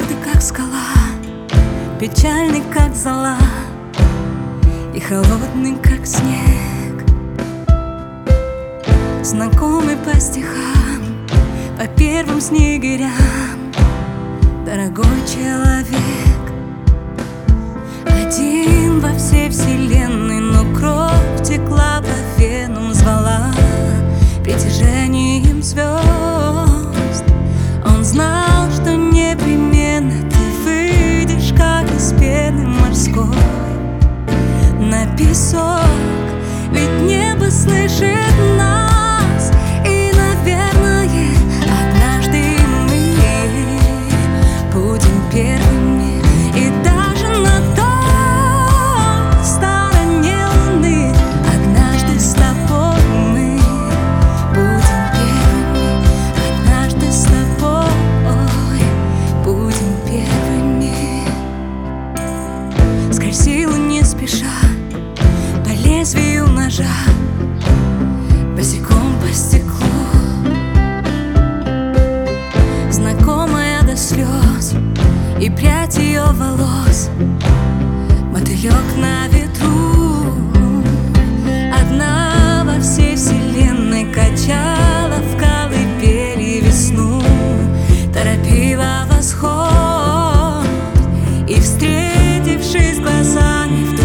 твердый, как скала, печальный, как зола, и холодный, как снег. Знакомый по стихам, по первым снегирям, дорогой человек. Один во всей вселенной, но кровь текла по венам, звала притяжением звезд. Он знал, что непременно ты выйдешь, как из пены морской, на песок. Ведь небо слышит нас, и, наверное, однажды мы будем первыми. И даже на той стороне луны однажды с тобой мы будем первыми. Однажды с тобой будем первыми. Скользила не спеша по лезвию ножа, босиком по стеклу, знакомая до слез и прядь ее волос, мотылек на ветру. Одна во всей вселенной качала в колыбели весну, торопила восход, и, встретившись глазами,